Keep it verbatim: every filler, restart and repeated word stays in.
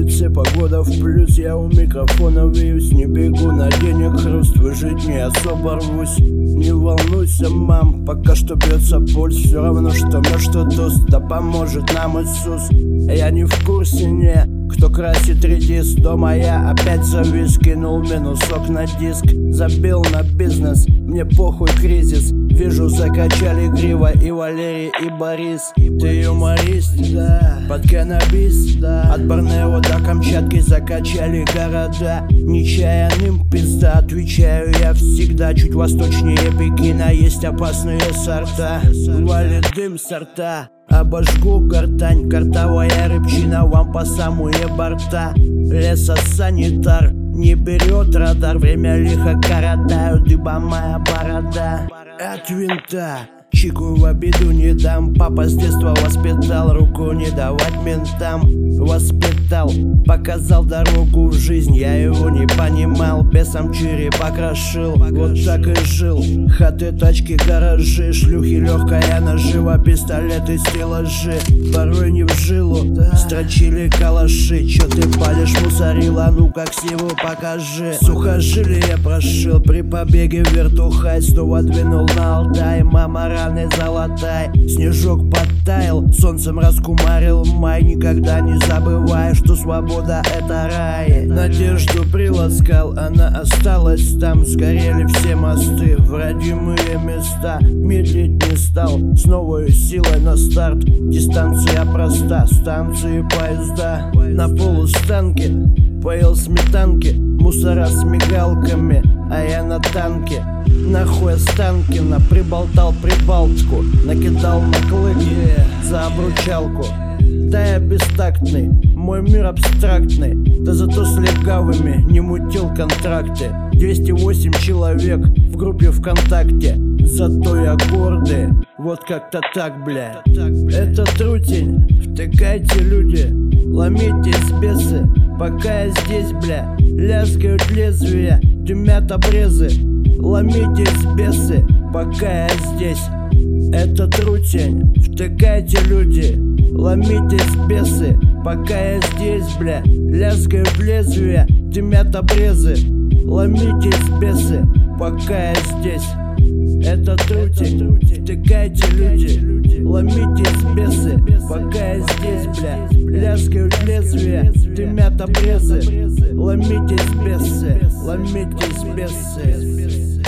улице погода в плюс, я у микрофона вьюсь. Не бегу на денег хруст, выжить не особо рвусь. Не волнуйся, мам, пока что бьется пульс. Все равно, что мед, что тост, да поможет нам Иисус. Я не в курсе, не, кто красит редис. Дома я опять завис, кинул минусок на диск. Забил на бизнес, мне похуй кризис. Вижу, закачали Грива и Валерий, и Борис. Ты юморист, да, под каннабис, да. От Борнео до Камчатки закачали города. Нечаянным пизда, отвечаю я всегда. Чуть восточнее Пекина есть опасные сорта. Валит дым сорта, обожгу гортань. Картовая рыбчина вам по самые борта. Лесосанитар не берет радар. Время лихо коротаю, дыба моя борода. От винта чику в обиду не дам. Папа с детства воспитал, руку не давать ментам. Воспитал, показал дорогу в жизнь. Я его не понимал, бесом череп покрошил. Вот так и жил, хаты, тачки, гаражи. Шлюхи, легкая нажива, пистолеты, стеллажи. Порой не в жилу, строчили калаши. Чё ты палишь, мусорила, ну как сиву покажи. Сухожилие прошил при побеге в вертухай. Снова двинул на Алтай, мама раны золотай. Снежок подтаял, солнцем раскумарил май. Никогда не забывай, что свобода — это рай. Надежду приласкал, она осталась там. Сгорели все мосты в родимые места. Медлить не стал, с новой силой на старт. Дистанция проста, станции поезда. На полустанке поел сметанки, мусора с мигалками, а я на танке. Нахуй Останкина, приболтал Прибалтику, накидал на клыки за обручалку. Да я бестактный, мой мир абстрактный. Да зато с легавыми не мутил контракты. двести восемь человек в группе ВКонтакте. Зато я гордый, вот как-то так, бля. Это трутень, втыкайте, люди, ломитесь, бесы, пока я здесь, бля. Лязгают лезвия, дымят обрезы. Ломитесь, бесы, пока я здесь. Это трутень, втыкайте, люди, ломитесь, бесы, пока я здесь, бля. Лязгают лезвия, дымят обрезы. Ломитесь, бесы, пока я здесь. Это трутень, втыкайте, люди, ломитесь, бесы, пока я здесь, бля. Лязгают лезвия, дымят обрезы. Ломитесь, бесы, ломитесь, бесы.